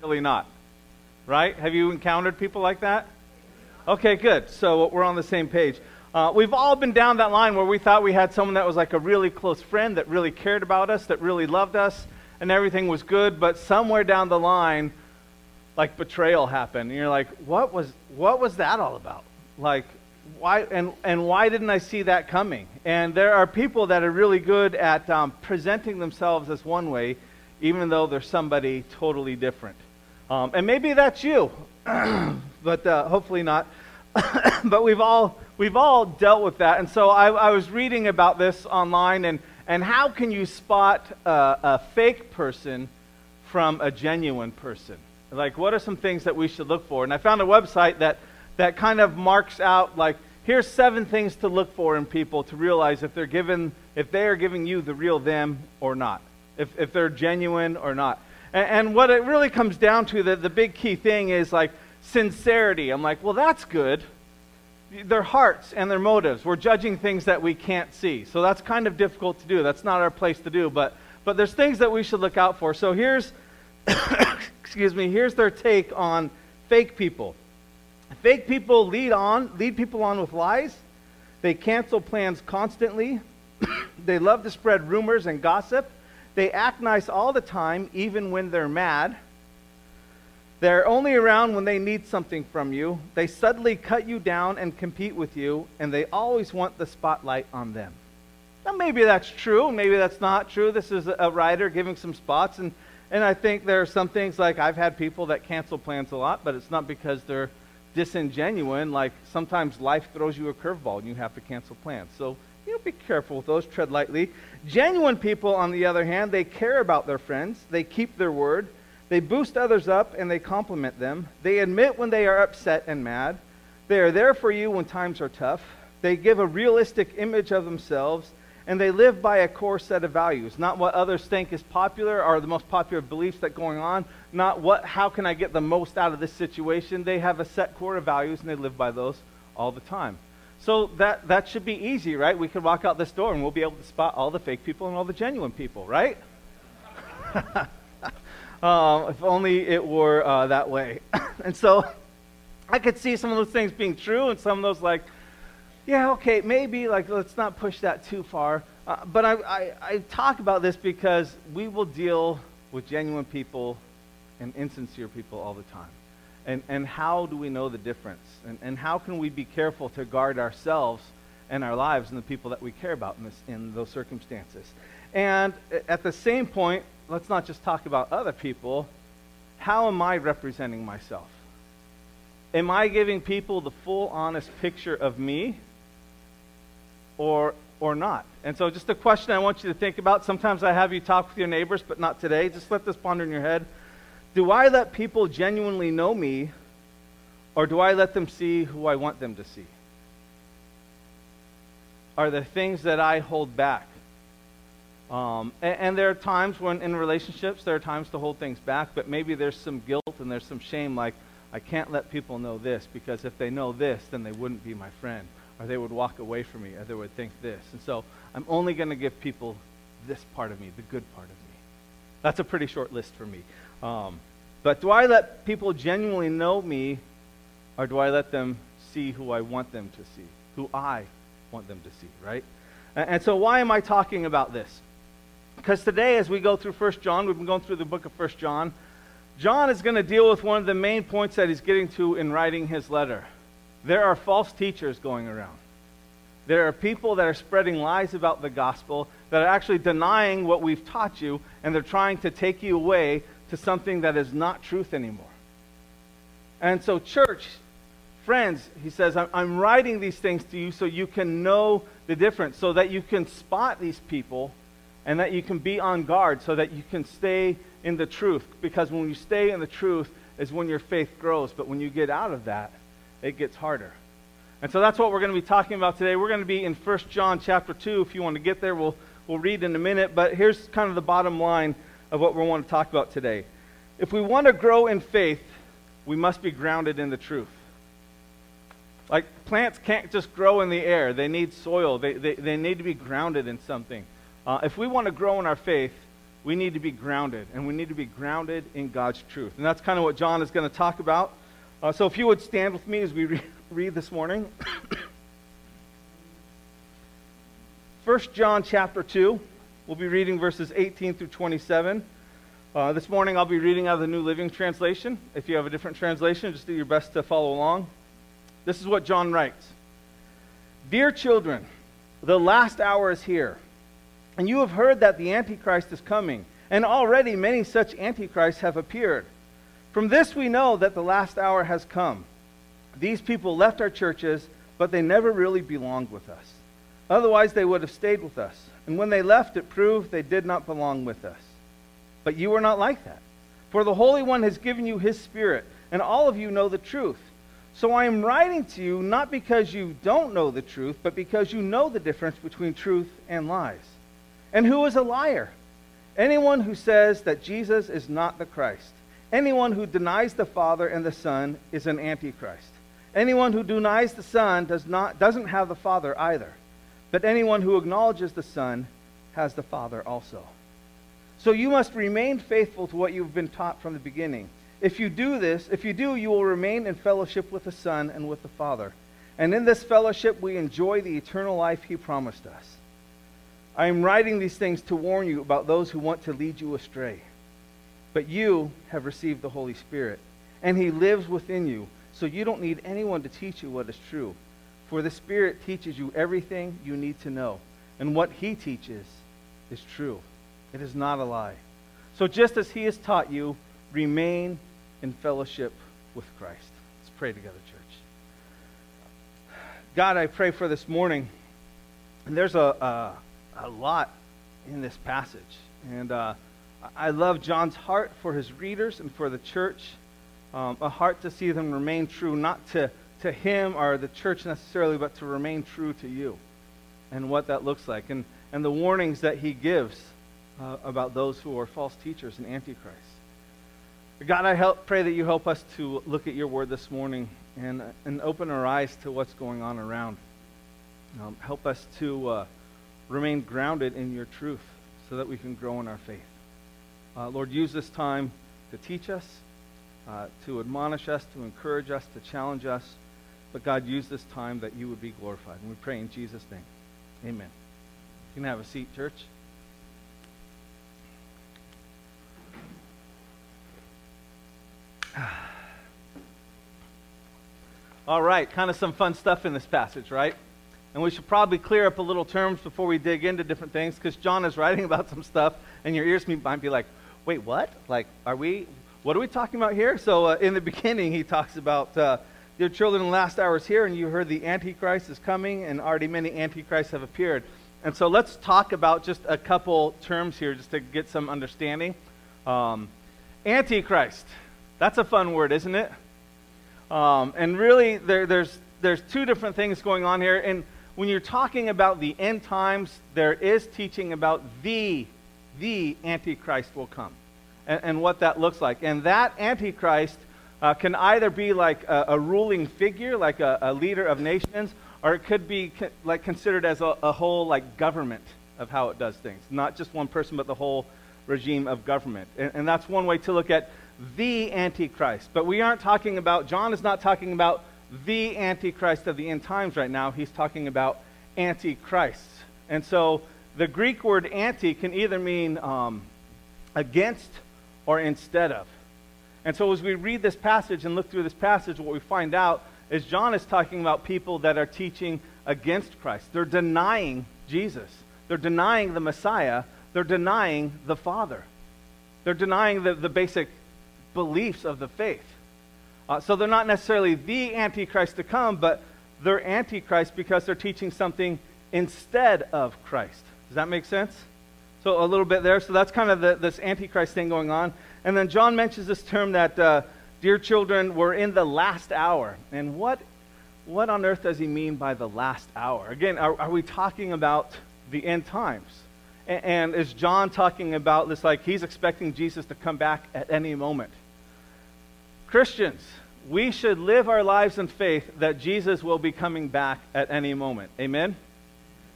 really not. Right? Have you encountered people like that? Okay, good. So we're on the same page. We've all been down that line where we thought we had someone that was like a really close friend that really cared about us, that really loved us, and everything was good, but somewhere down the line, like betrayal happened. And you're like, what was that all about? Like, why and why didn't I see that coming? And there are people that are really good at presenting themselves as one way, even though they're somebody totally different. And maybe that's you, but hopefully not. But we've all dealt with that. And so I was reading about this online, and how can you spot a fake person from a genuine person? Like, what are some things that we should look for? And I found a website that kind of marks out, like, here's 7 things to look for in people to realize if they are giving you the real them or not, if they're genuine or not. And what it really comes down to, the big key thing is like sincerity. I'm like, well, that's good. Their hearts and their motives. We're judging things that we can't see. So that's kind of difficult to do. That's not our place to do. But there's things that we should look out for. So here's, here's their take on fake people. Fake people lead people on with lies. They cancel plans constantly. They love to spread rumors and gossip. They act nice all the time, even when they're mad. They're only around when they need something from you. They suddenly cut you down and compete with you, and they always want the spotlight on them. Now, maybe that's true. Maybe that's not true. This is a writer giving some spots, and I think there are some things, like I've had people that cancel plans a lot, but it's not because they're disingenuine. Like, sometimes life throws you a curveball, and you have to cancel plans. So, be careful with those. Tread lightly. Genuine people, on the other hand, they care about their friends. They keep their word. They boost others up, and they compliment them. They admit when they are upset and mad. They are there for you when times are tough. They give a realistic image of themselves, and they live by a core set of values. Not what others think is popular or the most popular beliefs that are going on. Not how can I get the most out of this situation. They have a set core of values, and they live by those all the time. So that should be easy, right? We could walk out this door and we'll be able to spot all the fake people and all the genuine people, right? If only it were that way. And so I could see some of those things being true, and some of those like, yeah, okay, maybe, like, let's not push that too far. But I talk about this because we will deal with genuine people and insincere people all the time. And how do we know the difference? And how can we be careful to guard ourselves and our lives and the people that we care about in those circumstances? And at the same point, let's not just talk about other people. How am I representing myself? Am I giving people the full, honest picture of me or not? And so just a question I want you to think about. Sometimes I have you talk with your neighbors, but not today. Just let this ponder in your head. Do I let people genuinely know me, or do I let them see who I want them to see? Are there things that I hold back? And there are times when in relationships, there are times to hold things back, but maybe there's some guilt and there's some shame, like, I can't let people know this, because if they know this, then they wouldn't be my friend, or they would walk away from me, or they would think this. And so I'm only going to give people this part of me, the good part of me. That's a pretty short list for me. But do I let people genuinely know me, or do I let them see who I want them to see, who I want them to see, right? And so why am I talking about this? Because today, as we go through 1 John, we've been going through the book of 1 John, John is going to deal with one of the main points that he's getting to in writing his letter. There are false teachers going around. There are people that are spreading lies about the gospel, that are actually denying what we've taught you, and they're trying to take you away to something that is not truth anymore. And so, church, friends, he says, I'm writing these things to you so you can know the difference, so that you can spot these people, and that you can be on guard, so that you can stay in the truth. Because when you stay in the truth is when your faith grows. But when you get out of that, it gets harder. And so that's what we're going to be talking about today. We're going to be in 1 John chapter 2. If you want to get there, we'll read in a minute. But here's kind of the bottom line of what we want to talk about today. If we want to grow in faith, we must be grounded in the truth. Like, plants can't just grow in the air. They need soil. They need to be grounded in something. If we want to grow in our faith, we need to be grounded, and we need to be grounded in God's truth. And that's kind of what John is going to talk about. So if you would stand with me as we read this morning. 1 John chapter 2, we'll be reading verses 18 through 27. This morning I'll be reading out of the New Living Translation. If you have a different translation, just do your best to follow along. This is what John writes. Dear children, the last hour is here, and you have heard that the Antichrist is coming, and already many such Antichrists have appeared. From this we know that the last hour has come. These people left our churches, but they never really belonged with us. Otherwise they would have stayed with us. And when they left, it proved they did not belong with us. But you are not like that. For the Holy One has given you his Spirit, and all of you know the truth. So I am writing to you not because you don't know the truth, but because you know the difference between truth and lies. And who is a liar? Anyone who says that Jesus is not the Christ. Anyone who denies the Father and the Son is an Antichrist. Anyone who denies the Son doesn't have the Father either. But anyone who acknowledges the Son has the Father also. So you must remain faithful to what you've been taught from the beginning. If you do, you will remain in fellowship with the Son and with the Father. And in this fellowship we enjoy the eternal life he promised us. I am writing these things to warn you about those who want to lead you astray. But you have received the Holy Spirit, and he lives within you, so you don't need anyone to teach you what is true. For the Spirit teaches you everything you need to know, and what he teaches is true. It is not a lie. So just as he has taught you, remain in fellowship with Christ. Let's pray together, church. God, I pray for this morning, and there's a lot in this passage, and I love John's heart for his readers and for the church, a heart to see them remain true, not to him or the church necessarily, but to remain true to you and what that looks like, and the warnings that he gives about those who are false teachers and antichrists. God, I pray that you help us to look at your word this morning and open our eyes to what's going on around. Help us to remain grounded in your truth so that we can grow in our faith. Lord, use this time to teach us, to admonish us, to encourage us, to challenge us. But God, use this time that you would be glorified. And we pray in Jesus' name. Amen. You can have a seat, church. All right, kind of some fun stuff in this passage, right? And we should probably clear up a little terms before we dig into different things, because John is writing about some stuff, and your ears might be like, wait, what? Like, what are we talking about here? So in the beginning, he talks about, dear children, the last hour is here, and you heard the Antichrist is coming, and already many Antichrists have appeared. And so let's talk about just a couple terms here, just to get some understanding. Antichrist. That's a fun word, isn't it? And really, there's two different things going on here. And when you're talking about the end times, there is teaching about the Antichrist will come and what that looks like. And that Antichrist can either be like a ruling figure, like a leader of nations, or it could be like considered as a whole like government of how it does things. Not just one person, but the whole regime of government. And that's one way to look at the Antichrist. But we aren't talking about, John is not talking about the Antichrist of the end times right now. He's talking about Antichrists. And so the Greek word anti can either mean against or instead of. And so as we read this passage and look through this passage, what we find out is John is talking about people that are teaching against Christ. They're denying Jesus. They're denying the Messiah. They're denying the Father. They're denying the basic beliefs of the faith. So they're not necessarily the Antichrist to come, but they're Antichrist because they're teaching something instead of Christ. Does that make sense? So a little bit there. So that's kind of this Antichrist thing going on. And then John mentions this term that, dear children, we're in the last hour. And what on earth does he mean by the last hour? Again, are we talking about the end times? And is John talking about this like he's expecting Jesus to come back at any moment? Christians, we should live our lives in faith that Jesus will be coming back at any moment. Amen?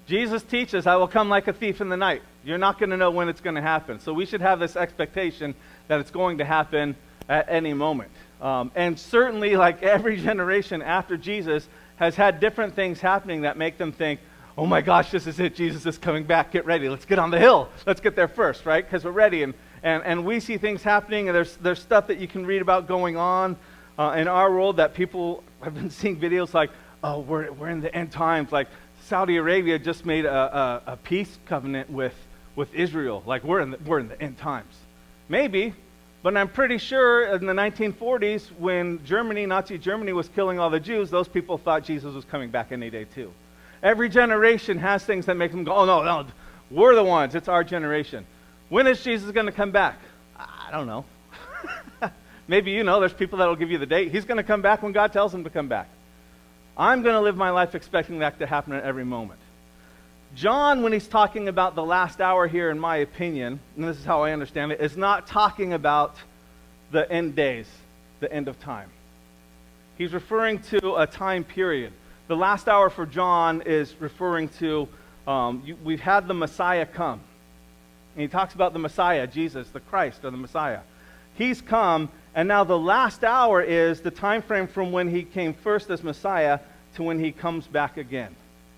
Jesus teaches, I will come like a thief in the night. You're not going to know when it's going to happen. So we should have this expectation that it's going to happen at any moment. And certainly, like every generation after Jesus has had different things happening that make them think, oh my gosh, this is it. Jesus is coming back. Get ready. Let's get on the hill. Let's get there first, right? Because we're ready. And we see things happening, and there's stuff that you can read about going on in our world that people have been seeing videos like, oh, we're in the end times. Like Saudi Arabia just made a peace covenant with Israel. Like we're in the end times. Maybe, but I'm pretty sure in the 1940s when Nazi Germany was killing all the Jews, those people thought Jesus was coming back any day too. Every generation has things that make them go, oh no, we're the ones. It's our generation. When is Jesus going to come back? I don't know. Maybe you know, there's people that will give you the date. He's going to come back when God tells him to come back. I'm going to live my life expecting that to happen at every moment. John, when he's talking about the last hour here, in my opinion, and this is how I understand it, is not talking about the end days, the end of time. He's referring to a time period. The last hour for John is referring to, we've had the Messiah come. And he talks about the Messiah, Jesus, the Christ, or the Messiah. He's come, and now the last hour is the time frame from when he came first as Messiah to when he comes back again.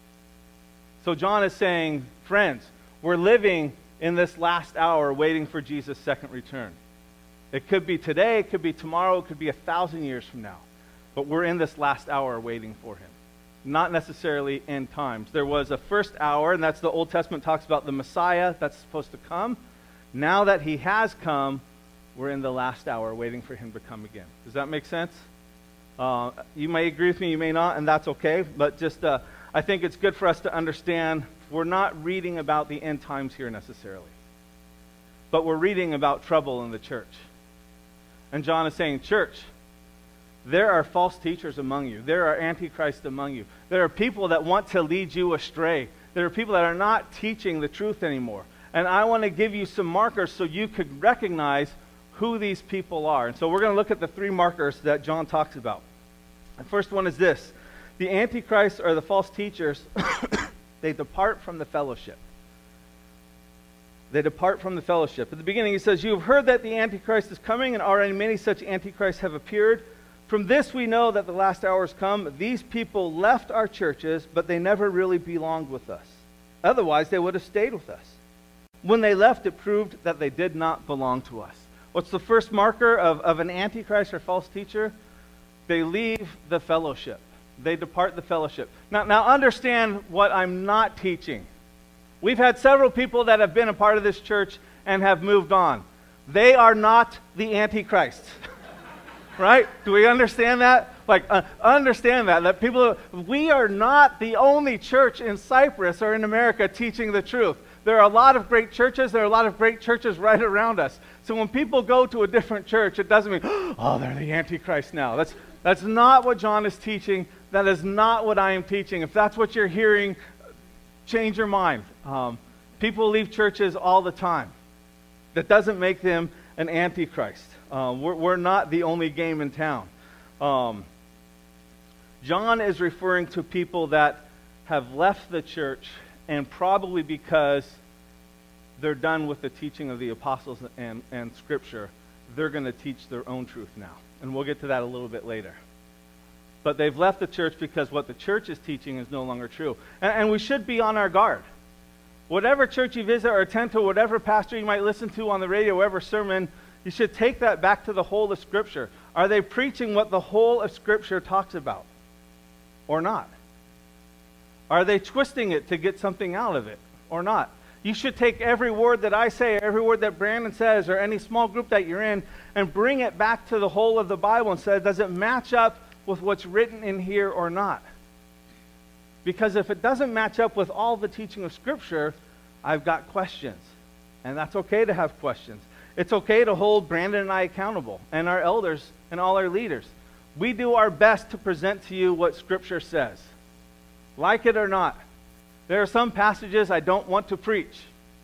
So John is saying, friends, we're living in this last hour waiting for Jesus' second return. It could be today, it could be tomorrow, it could be 1,000 years from now. But we're in this last hour waiting for him. Not necessarily end times. There was a first hour, and that's the Old Testament talks about the Messiah that's supposed to come. Now that he has come, we're in the last hour waiting for him to come again. Does that make sense? You may agree with me, you may not, and that's okay. But just, I think it's good for us to understand we're not reading about the end times here necessarily. But we're reading about trouble in the church. And John is saying, church, there are false teachers among you. There are antichrists among you. There are people that want to lead you astray. There are people that are not teaching the truth anymore. And I want to give you some markers so you could recognize who these people are. And so we're going to look at the 3 markers that John talks about. The first one is this. The antichrists or the false teachers, they depart from the fellowship. They depart from the fellowship. At the beginning he says, you have heard that the Antichrist is coming, and already many such antichrists have appeared. From this we know that the last hour has come. These people left our churches, but they never really belonged with us. Otherwise, they would have stayed with us. When they left, it proved that they did not belong to us. What's the first marker of an antichrist or false teacher? They leave the fellowship. They depart the fellowship. Now understand what I'm not teaching. We've had several people that have been a part of this church and have moved on. They are not the antichrist. Right? Do we understand that? Like, understand that people, we are not the only church in Cyprus or in America teaching the truth. There are a lot of great churches. There are a lot of great churches right around us. So when people go to a different church, it doesn't mean, oh, they're the Antichrist now. That's not what John is teaching. That is not what I am teaching. If that's what you're hearing, change your mind. People leave churches all the time. That doesn't make them an Antichrist. We're not the only game in town. John is referring to people that have left the church, and probably because they're done with the teaching of the apostles and Scripture, they're going to teach their own truth now. And we'll get to that a little bit later. But they've left the church because what the church is teaching is no longer true. And we should be on our guard. Whatever church you visit or attend to, whatever pastor you might listen to on the radio, whatever sermon, you should take that back to the whole of Scripture. Are they preaching what the whole of Scripture talks about? Or not? Are they twisting it to get something out of it? Or not? You should take every word that I say, every word that Brandon says, or any small group that you're in, and bring it back to the whole of the Bible and say, does it match up with what's written in here or not? Because if it doesn't match up with all the teaching of Scripture, I've got questions. And that's okay to have questions. It's okay to hold Brandon and I accountable, and our elders and all our leaders. We do our best to present to you what Scripture says. Like it or not. There are some passages I don't want to preach.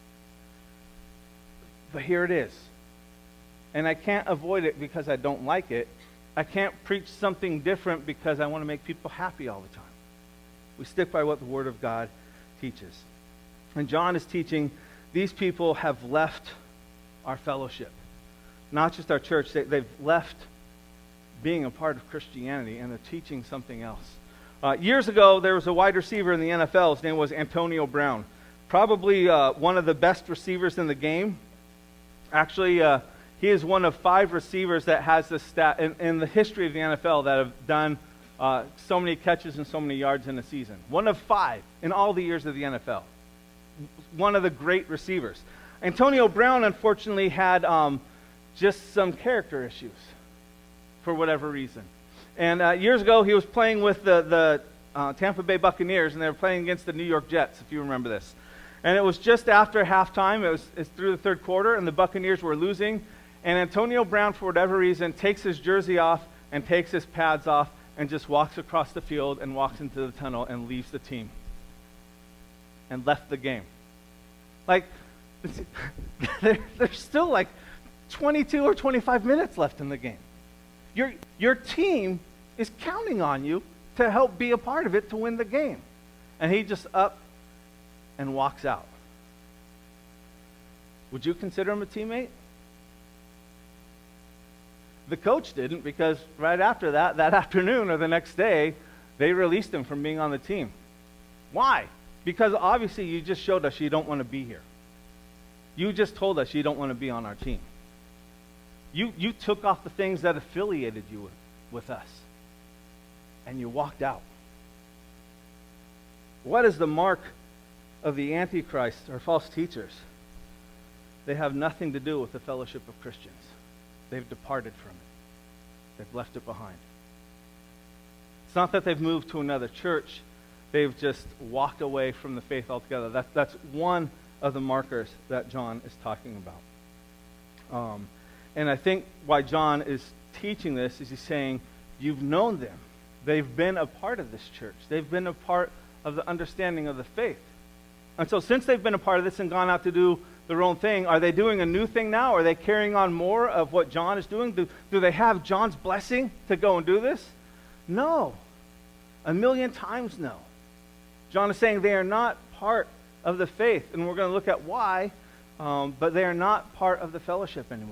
But here it is. And I can't avoid it because I don't like it. I can't preach something different because I want to make people happy all the time. We stick by what the Word of God teaches. And John is teaching these people have left our fellowship. Not just our church, they've left being a part of Christianity, and they're teaching something else. Years ago, there was a wide receiver in the NFL. His name was Antonio Brown. Probably one of the best receivers in the game. Actually, he is one of 5 receivers that has this stat in the history of the NFL that have done so many catches and so many yards in a season. One of 5 in all the years of the NFL. One of the great receivers. Antonio Brown, unfortunately, had just some character issues for whatever reason. And years ago, he was playing with the Tampa Bay Buccaneers, and they were playing against the New York Jets, if you remember this. And it was just after halftime. It's through the third quarter, and the Buccaneers were losing. And Antonio Brown, for whatever reason, takes his jersey off and takes his pads off and just walks across the field and walks into the tunnel and leaves the team. And left the game. Like, there's still like 22 or 25 minutes left in the game. Your team is counting on you to help be a part of it to win the game. And he just up and walks out. Would you consider him a teammate? The coach didn't, because right after that afternoon or the next day, they released him from being on the team. Why? Because obviously you just showed us you don't want to be here. You just told us you don't want to be on our team. You took off the things that affiliated you with us, and you walked out. What is the mark of the Antichrist or false teachers? They have nothing to do with the fellowship of Christians. They've departed from it. They've left it behind. It's not that they've moved to another church. They've just walked away from the faith altogether. That's one of the markers that John is talking about. And I think why John is teaching this is he's saying, you've known them. They've been a part of this church. They've been a part of the understanding of the faith. And so since they've been a part of this and gone out to do their own thing, are they doing a new thing now? Are they carrying on more of what John is doing? Do they have John's blessing to go and do this? No. 1,000,000 times no. John is saying they are not part of the faith, and we're going to look at why, but they are not part of the fellowship anymore.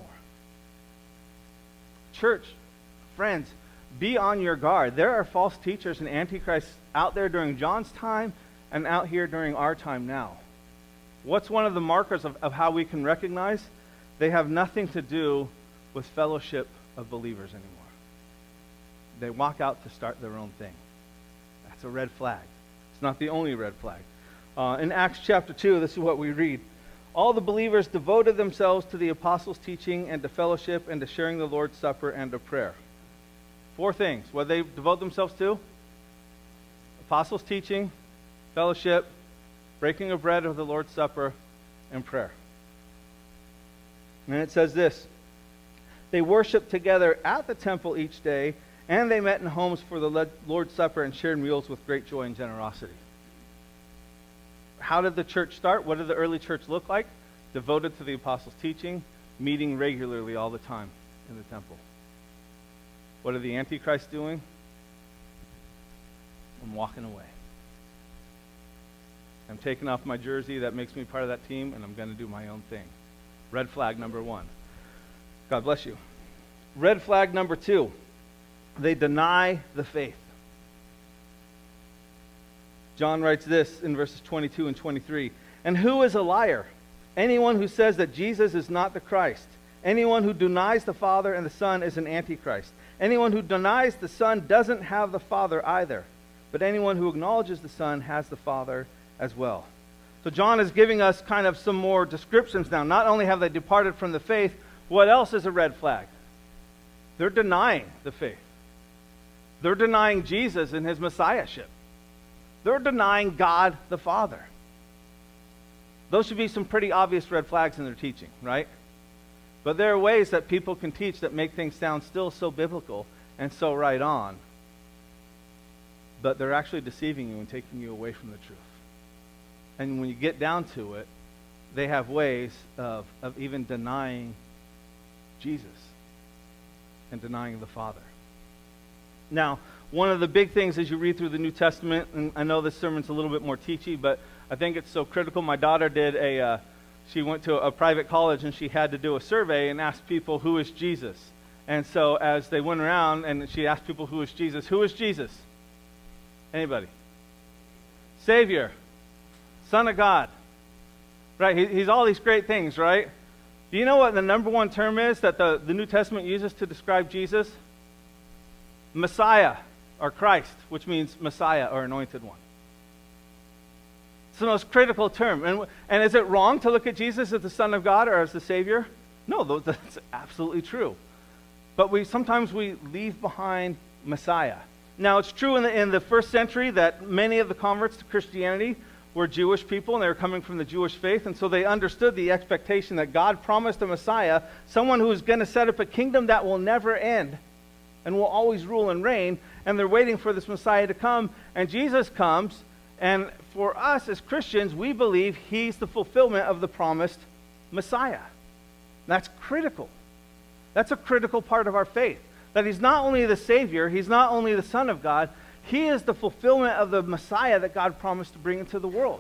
Church, friends, be on your guard. There are false teachers and antichrists out there during John's time and out here during our time now. What's one of the markers of how we can recognize? They have nothing to do with fellowship of believers anymore. They walk out to start their own thing. That's a red flag. It's not the only red flag. In Acts chapter 2, this is what we read. All the believers devoted themselves to the apostles' teaching and to fellowship and to sharing the Lord's Supper and to prayer. 4 things. What they devote themselves to? Apostles' teaching, fellowship, breaking of bread of the Lord's Supper, and prayer. And it says this. They worshiped together at the temple each day, and they met in homes for the Lord's Supper and shared meals with great joy and generosity. How did the church start? What did the early church look like? Devoted to the apostles' teaching, meeting regularly all the time in the temple. What are the antichrists doing? I'm walking away. I'm taking off my jersey that makes me part of that team, and I'm going to do my own thing. Red flag number 1. God bless you. Red flag number 2. They deny the faith. John writes this in verses 22 and 23. And who is a liar? Anyone who says that Jesus is not the Christ. Anyone who denies the Father and the Son is an antichrist. Anyone who denies the Son doesn't have the Father either. But anyone who acknowledges the Son has the Father as well. So John is giving us kind of some more descriptions now. Not only have they departed from the faith, what else is a red flag? They're denying the faith. They're denying Jesus and his messiahship. They're denying God the Father. Those should be some pretty obvious red flags in their teaching, right? But there are ways that people can teach that make things sound still so biblical and so right on, but they're actually deceiving you and taking you away from the truth. And when you get down to it, they have ways of even denying Jesus and denying the Father. Now, one of the big things as you read through the New Testament, and I know this sermon's a little bit more teachy, but I think it's so critical. My daughter did she went to a private college and she had to do a survey and ask people, who is Jesus? And so as they went around and she asked people, who is Jesus? Who is Jesus? Anybody? Savior. Son of God. Right? He's all these great things, right? Do you know what the number one term is that the New Testament uses to describe Jesus? Messiah, or Christ, which means Messiah or anointed one. It's the most critical term. And is it wrong to look at Jesus as the Son of God or as the Savior? No, that's absolutely true. But sometimes we leave behind Messiah. Now, it's true in the first century that many of the converts to Christianity were Jewish people, and they were coming from the Jewish faith, and so they understood the expectation that God promised a Messiah, someone who is going to set up a kingdom that will never end and will always rule and reign, and they're waiting for this Messiah to come, and Jesus comes, and for us as Christians, we believe he's the fulfillment of the promised Messiah. That's critical. That's a critical part of our faith, that he's not only the Savior, he's not only the Son of God, he is the fulfillment of the Messiah that God promised to bring into the world.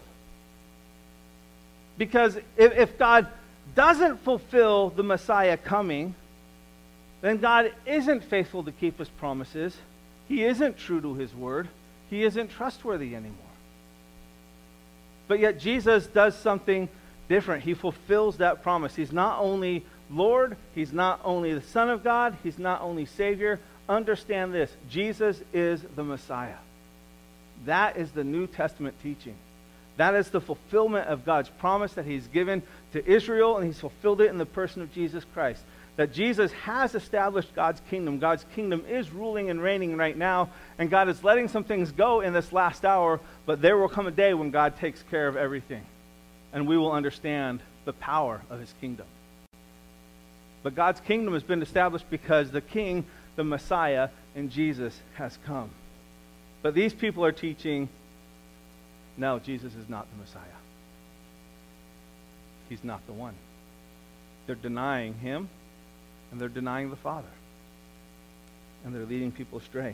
Because if God doesn't fulfill the Messiah coming, then God isn't faithful to keep his promises. He isn't true to his word. He isn't trustworthy anymore. But yet Jesus does something different. He fulfills that promise. He's not only Lord, he's not only the Son of God, he's not only Savior. Understand this, Jesus is the Messiah. That is the New Testament teaching. That is the fulfillment of God's promise that he's given to Israel, and he's fulfilled it in the person of Jesus Christ. That Jesus has established God's kingdom. God's kingdom is ruling and reigning right now, and God is letting some things go in this last hour, but there will come a day when God takes care of everything, and we will understand the power of his kingdom. But God's kingdom has been established because the King, the Messiah, and Jesus has come. But these people are teaching, no, Jesus is not the Messiah. He's not the one. They're denying him, and they're denying the Father. And they're leading people astray.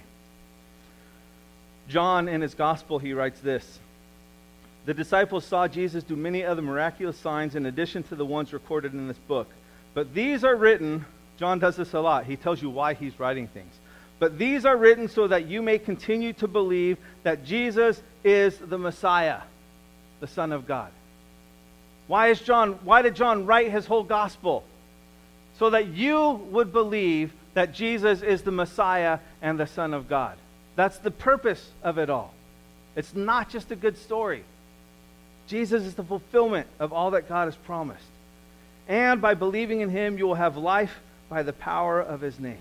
John, in his gospel, he writes this: the disciples saw Jesus do many other miraculous signs in addition to the ones recorded in this book. But these are written, John does this a lot. He tells you why he's writing things. But these are written so that you may continue to believe that Jesus is the Messiah, the Son of God. Why did John write his whole gospel? So that you would believe that Jesus is the Messiah and the Son of God. That's the purpose of it all. It's not just a good story. Jesus is the fulfillment of all that God has promised. And by believing in him, you will have life by the power of his name.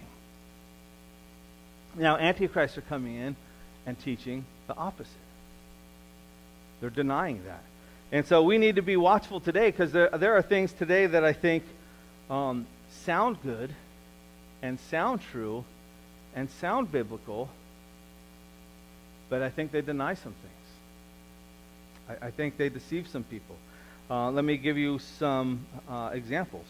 Now, antichrists are coming in and teaching the opposite. They're denying that. And so we need to be watchful today, because there are things today that I think sound good and sound true and sound biblical, but I think they deny some things. I think they deceive some people. Let me give you some examples.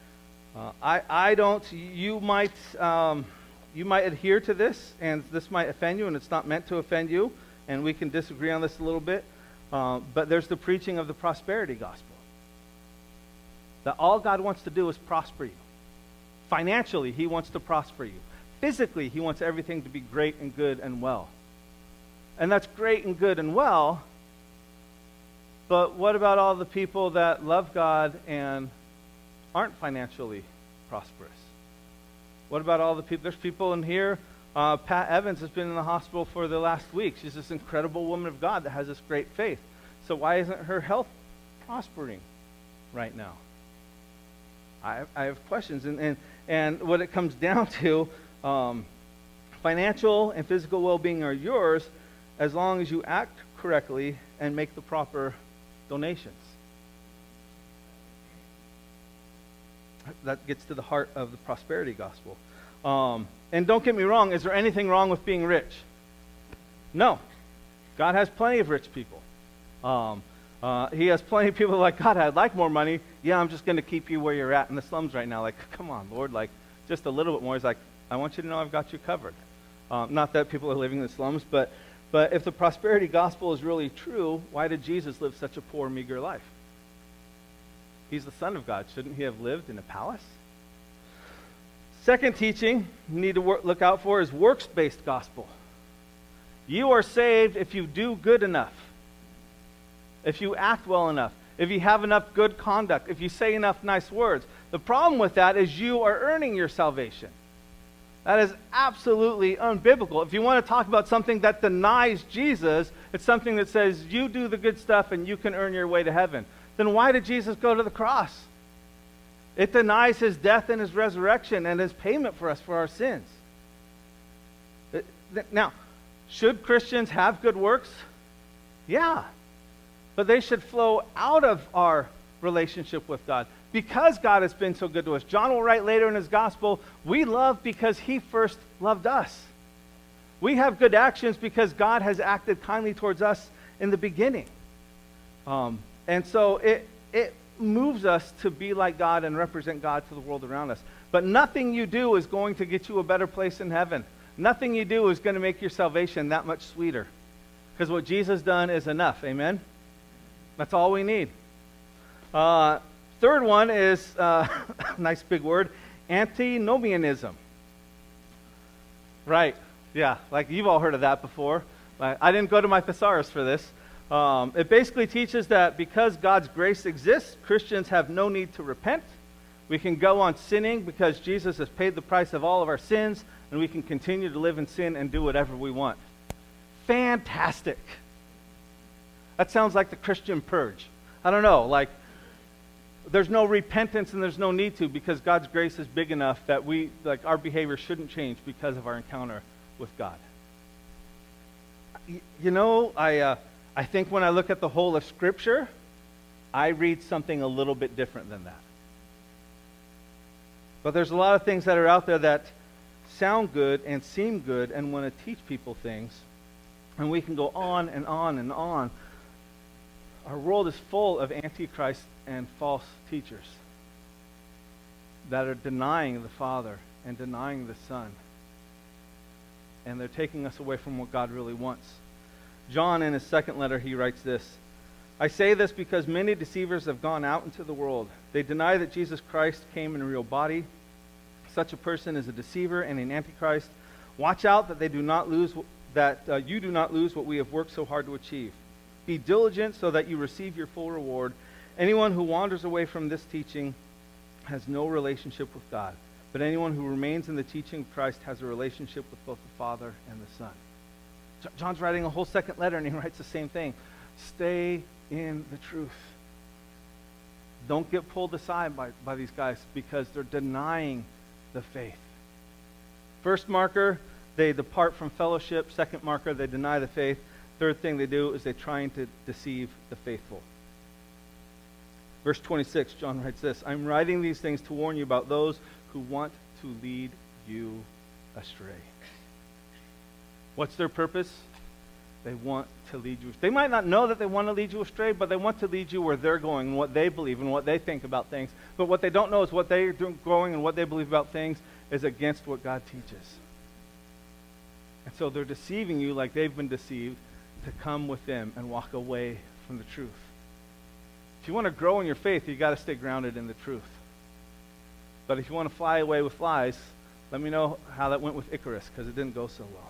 You might adhere to this, and this might offend you, and it's not meant to offend you, and we can disagree on this a little bit, but there's the preaching of the prosperity gospel. That all God wants to do is prosper you. Financially, he wants to prosper you. Physically, he wants everything to be great and good and well. And that's great and good and well, but what about all the people that love God and aren't financially prosperous? What about all the people? There's people in here. Pat Evans has been in the hospital for the last week. She's this incredible woman of God that has this great faith. So why isn't her health prospering right now? I have questions. And what it comes down to, financial and physical well-being are yours as long as you act correctly and make the proper donations. That gets to the heart of the prosperity gospel. And don't get me wrong, is there anything wrong with being rich? No. God has plenty of rich people. He has plenty of people like, God, I'd like more money. Yeah, I'm just going to keep you where you're at in the slums right now. Like, come on, Lord, like, just a little bit more. He's like, I want you to know I've got you covered. Not that people are living in the slums, but But if the prosperity gospel is really true, why did Jesus live such a poor, meager life? He's the Son of God. Shouldn't he have lived in a palace? Second teaching you need to look out for is works-based gospel. You are saved if you do good enough, if you act well enough, if you have enough good conduct, if you say enough nice words. The problem with that is you are earning your salvation. That is absolutely unbiblical. If you want to talk about something that denies Jesus, it's something that says you do the good stuff and you can earn your way to heaven. Then why did Jesus go to the cross? It denies his death and his resurrection and his payment for us for our sins. Now, should Christians have good works? Yeah. But they should flow out of our relationship with God because God has been so good to us. John will write later in his gospel, we love because he first loved us. We have good actions because God has acted kindly towards us in the beginning. And so it moves us to be like God and represent God to the world around us. But nothing you do is going to get you a better place in heaven. Nothing you do is going to make your salvation that much sweeter. Because what Jesus has done is enough. Amen? That's all we need. Third one is, nice big word, antinomianism. Right. Yeah, like you've all heard of that before. I didn't go to my thesaurus for this. It basically teaches that because God's grace exists, Christians have no need to repent. We can go on sinning because Jesus has paid the price of all of our sins, and we can continue to live in sin and do whatever we want. Fantastic. That sounds like the Christian purge. I don't know, like there's no repentance and there's no need to because God's grace is big enough that our behavior shouldn't change because of our encounter with God. You know, I think when I look at the whole of Scripture, I read something a little bit different than that. But there's a lot of things that are out there that sound good and seem good and want to teach people things. And we can go on and on and on. Our world is full of antichrist and false teachers that are denying the Father and denying the Son. And they're taking us away from what God really wants. John, in his second letter, he writes this, I say this because many deceivers have gone out into the world. They deny that Jesus Christ came in a real body. Such a person is a deceiver and an antichrist. Watch out that you do not lose what we have worked so hard to achieve. Be diligent so that you receive your full reward. Anyone who wanders away from this teaching has no relationship with God. But anyone who remains in the teaching of Christ has a relationship with both the Father and the Son. John's writing a whole second letter, and he writes the same thing. Stay in the truth. Don't get pulled aside by these guys because they're denying the faith. First marker, they depart from fellowship. Second marker, they deny the faith. Third thing they do is they're trying to deceive the faithful. Verse 26, John writes this, I'm writing these things to warn you about those who want to lead you astray. What's their purpose? They want to lead you. They might not know that they want to lead you astray, but they want to lead you where they're going and what they believe and what they think about things. But what they don't know is what they're going and what they believe about things is against what God teaches. And so they're deceiving you like they've been deceived to come with them and walk away from the truth. If you want to grow in your faith, you've got to stay grounded in the truth. But if you want to fly away with lies, let me know how that went with Icarus, because it didn't go so well.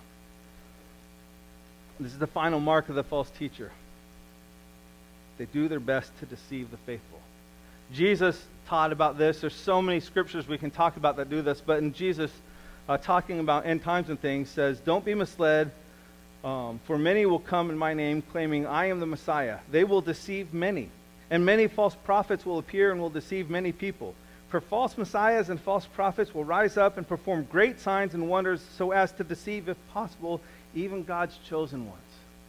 This is the final mark of the false teacher. They do their best to deceive the faithful. Jesus taught about this. There's so many scriptures we can talk about that do this, but in Jesus talking about end times and things says, don't be misled, for many will come in my name claiming I am the Messiah. They will deceive many, and many false prophets will appear and will deceive many people. For false messiahs and false prophets will rise up and perform great signs and wonders so as to deceive, if possible, even God's chosen ones.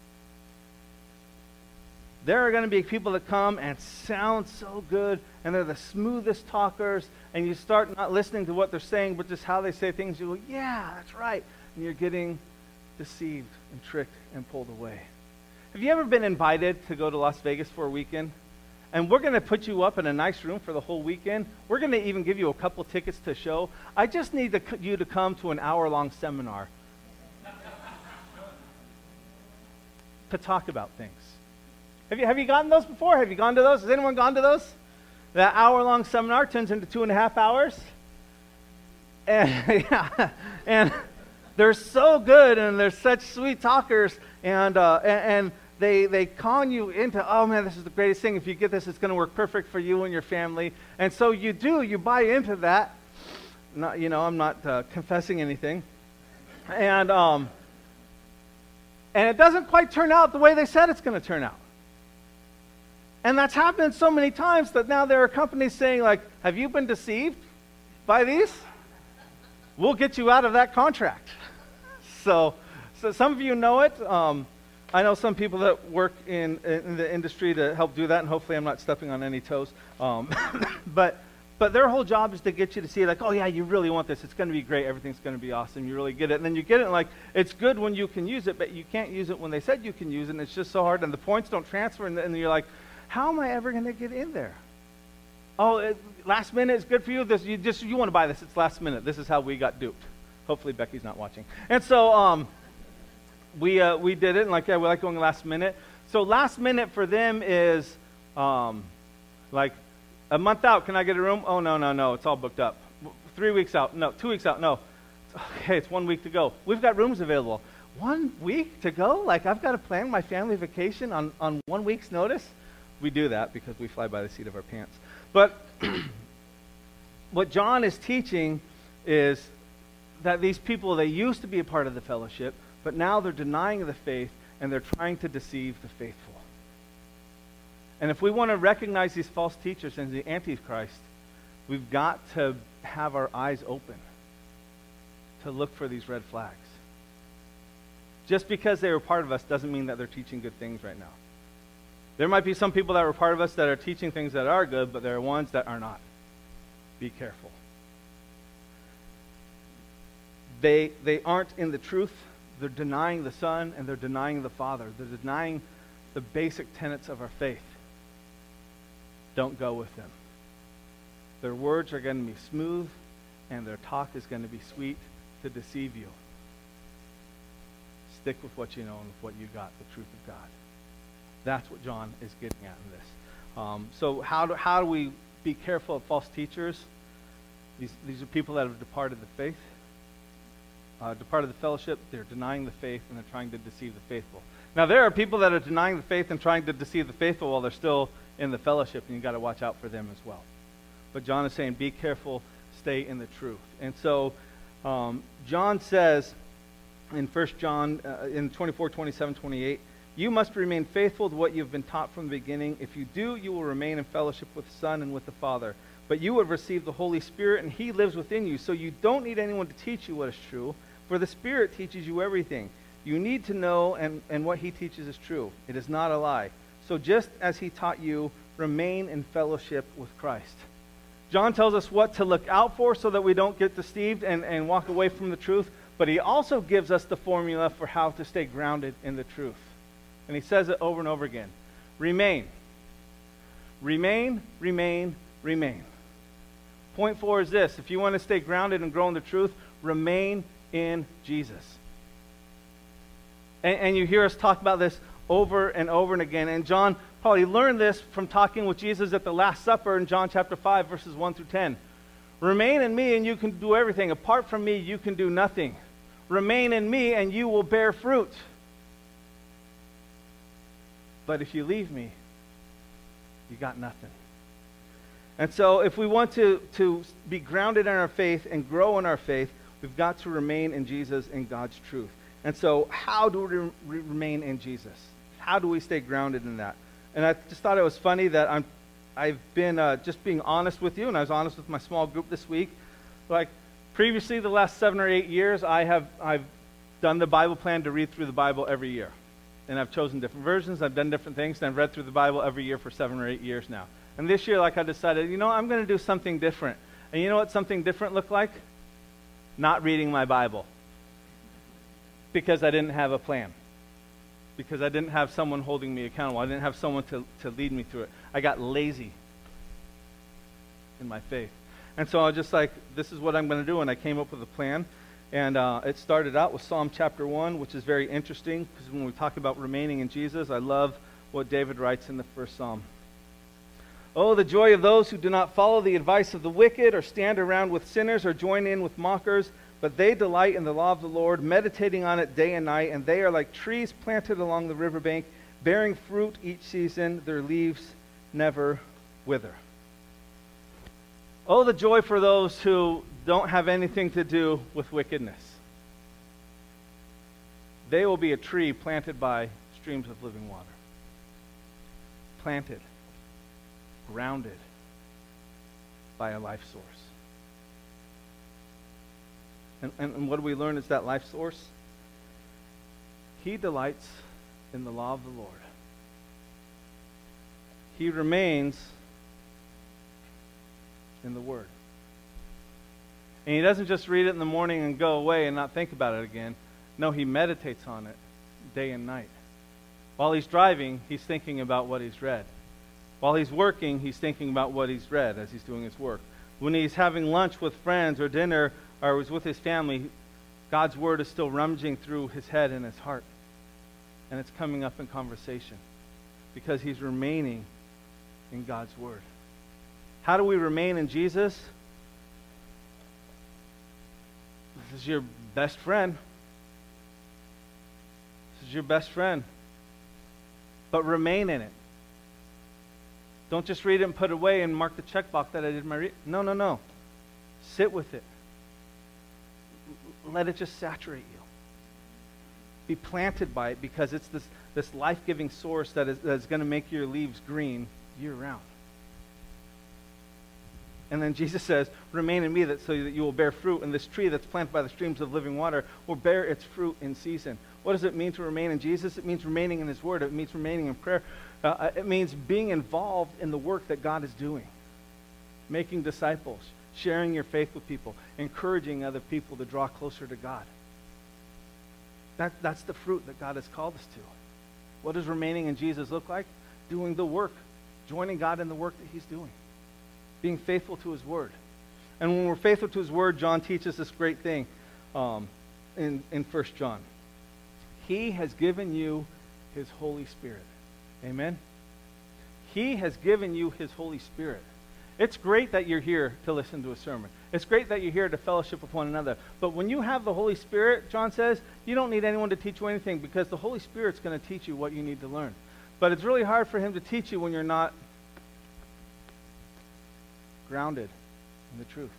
There are going to be people that come and sound so good, and they're the smoothest talkers, and you start not listening to what they're saying, but just how they say things. You go, yeah, that's right. And you're getting deceived and tricked and pulled away. Have you ever been invited to go to Las Vegas for a weekend? And we're going to put you up in a nice room for the whole weekend. We're going to even give you a couple tickets to show. I just need you to come to an hour-long seminar. to talk about things. Have you gotten those before? Have you gone to those? Has anyone gone to those? That hour-long seminar turns into 2.5 hours. And, yeah, and they're so good, and they're such sweet talkers, and they con you into, oh man, this is the greatest thing. If you get this, it's going to work perfect for you and your family. And so you buy into that. Not, I'm not confessing anything. And it doesn't quite turn out the way they said it's going to turn out. And that's happened so many times that now there are companies saying, like, have you been deceived by these? We'll get you out of that contract. So some of you know it. I know some people that work in the industry to help do that, and hopefully I'm not stepping on any toes. But their whole job is to get you to see, like, oh yeah, you really want this. It's going to be great. Everything's going to be awesome. You really get it. And then you get it, and like, it's good when you can use it, but you can't use it when they said you can use it, and it's just so hard, and the points don't transfer, and you're like, how am I ever going to get in there? Oh, last minute is good for you. You want to buy this. It's last minute. This is how we got duped. Hopefully Becky's not watching. And so we did it, and like, yeah, we like going last minute. So last minute for them is like a month out. Can I get a room? Oh, no. It's all booked up. 3 weeks out. No. 2 weeks out. No. Okay, it's 1 week to go. We've got rooms available. 1 week to go? Like, I've got to plan my family vacation on 1 week's notice? We do that because we fly by the seat of our pants. But what John is teaching is that these people, they used to be a part of the fellowship, but now they're denying the faith, and they're trying to deceive the faithful. And if we want to recognize these false teachers and the Antichrist, we've got to have our eyes open to look for these red flags. Just because they were part of us doesn't mean that they're teaching good things right now. There might be some people that were part of us that are teaching things that are good, but there are ones that are not. Be careful. They aren't in the truth. They're denying the Son, and they're denying the Father. They're denying the basic tenets of our faith. Don't go with them. Their words are going to be smooth, and their talk is going to be sweet to deceive you. Stick with what you know and with what you got, the truth of God. That's what John is getting at in this. So how do we be careful of false teachers? These are people that have departed the faith, departed the fellowship. They're denying the faith, and they're trying to deceive the faithful. Now, there are people that are denying the faith and trying to deceive the faithful while they're still in the fellowship, and you've got to watch out for them as well. But John is saying, be careful, stay in the truth. And so John says in 1 John, in 24, 27, 28, you must remain faithful to what you've been taught from the beginning. If you do, you will remain in fellowship with the Son and with the Father. But you have received the Holy Spirit, and He lives within you. So you don't need anyone to teach you what is true, for the Spirit teaches you everything. You need to know, and what He teaches is true. It is not a lie. So just as He taught you, remain in fellowship with Christ. John tells us what to look out for so that we don't get deceived and walk away from the truth. But he also gives us the formula for how to stay grounded in the truth. And he says it over and over again. Remain. Remain, remain, remain. Point 4 is this. If you want to stay grounded and grow in the truth, remain in Jesus. And you hear us talk about this over and over and again. And John probably learned this from talking with Jesus at the Last Supper in John chapter 5, verses 1 through 10. Remain in me and you can do everything. Apart from me, you can do nothing. Remain in me and you will bear fruit. But if you leave me, you got nothing. And so if we want to be grounded in our faith and grow in our faith, we've got to remain in Jesus and God's truth. And so how do we remain in Jesus? How do we stay grounded in that? And I just thought it was funny that I've been just being honest with you, and I was honest with my small group this week. Like previously, the last 7 or 8 years, I've done the Bible plan to read through the Bible every year. And I've chosen different versions, I've done different things, and I've read through the Bible every year for 7 or 8 years now. And this year, I decided, I'm going to do something different. And you know what something different looked like? Not reading my Bible. Because I didn't have a plan. Because I didn't have someone holding me accountable. I didn't have someone to lead me through it. I got lazy in my faith. And so I was just like, this is what I'm going to do. And I came up with a plan. And it started out with Psalm chapter 1, which is very interesting, because when we talk about remaining in Jesus, I love what David writes in the first Psalm. Oh, the joy of those who do not follow the advice of the wicked, or stand around with sinners, or join in with mockers, but they delight in the law of the Lord, meditating on it day and night, and they are like trees planted along the riverbank, bearing fruit each season, their leaves never wither. Oh, the joy for those who don't have anything to do with wickedness. They will be a tree planted by streams of living water. Planted, grounded by a life source. And what do we learn is that life source? He delights in the law of the Lord. He remains in the Word. And he doesn't just read it in the morning and go away and not think about it again. No, he meditates on it day and night. While he's driving, he's thinking about what he's read. While he's working, he's thinking about what he's read as he's doing his work. When he's having lunch with friends or dinner or was with his family, God's Word is still rummaging through his head and his heart. And it's coming up in conversation because he's remaining in God's Word. How do we remain in Jesus? This is your best friend. This is your best friend. But remain in it. Don't just read it and put it away and mark the checkbox that I did my read. No. Sit with it. Let it just saturate you. Be planted by it because it's this life-giving source that is going to make your leaves green year-round. And then Jesus says, remain in me so that you will bear fruit. And this tree that's planted by the streams of living water will bear its fruit in season. What does it mean to remain in Jesus? It means remaining in his Word. It means remaining in prayer. It means being involved in the work that God is doing. Making disciples, sharing your faith with people, encouraging other people to draw closer to God. That's the fruit that God has called us to. What does remaining in Jesus look like? Doing the work. Joining God in the work that he's doing. Being faithful to his Word. And when we're faithful to his Word, John teaches this great thing in 1 John. He has given you his Holy Spirit. Amen? He has given you his Holy Spirit. It's great that you're here to listen to a sermon. It's great that you're here to fellowship with one another. But when you have the Holy Spirit, John says, you don't need anyone to teach you anything because the Holy Spirit's going to teach you what you need to learn. But it's really hard for him to teach you when you're not grounded in the truth.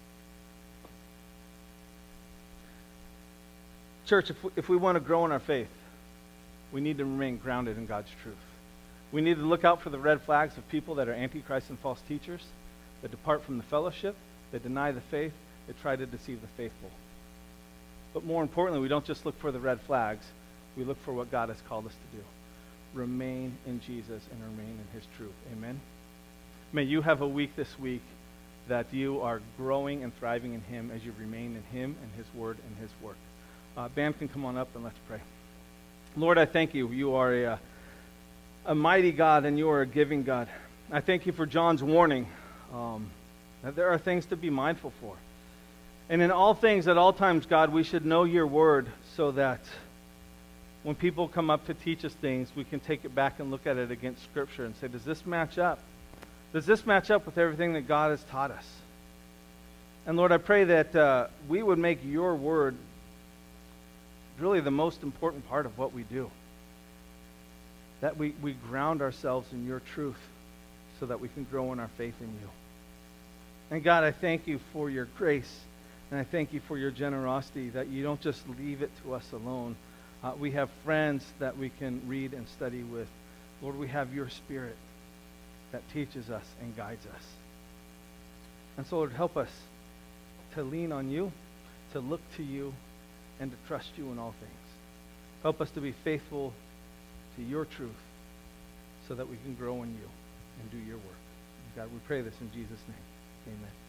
Church, if we want to grow in our faith, we need to remain grounded in God's truth. We need to look out for the red flags of people that are antichrist and false teachers, that depart from the fellowship, that deny the faith, that try to deceive the faithful. But more importantly, we don't just look for the red flags. We look for what God has called us to do. Remain in Jesus and remain in his truth. Amen? May you have a week this week that you are growing and thriving in him as you remain in him and his Word and his work. Band can come on up and let's pray. Lord, I thank you. You are a mighty God and you are a giving God. I thank you for John's warning that there are things to be mindful for. And in all things, at all times, God, we should know your Word so that when people come up to teach us things, we can take it back and look at it against Scripture and say, does this match up? Does this match up with everything that God has taught us? And Lord, I pray that we would make your Word really the most important part of what we do. That we ground ourselves in your truth so that we can grow in our faith in you. And God, I thank you for your grace, and I thank you for your generosity, that you don't just leave it to us alone. We have friends that we can read and study with. Lord, we have your Spirit that teaches us and guides us. And so, Lord, help us to lean on you, to look to you, and to trust you in all things. Help us to be faithful to your truth so that we can grow in you and do your work. God, we pray this in Jesus' name. Amen.